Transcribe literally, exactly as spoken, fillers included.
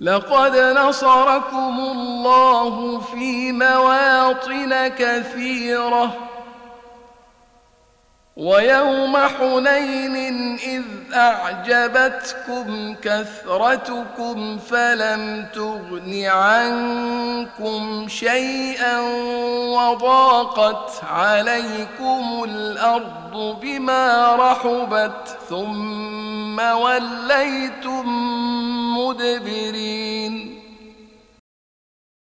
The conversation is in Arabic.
لقد نصركم الله في مواطن كثيرة ويوم حنين إذ أعجبتكم كثرتكم فلم تغن عنكم شيئا وضاقت عليكم الأرض بما رحبت ثم وليتم مدبرين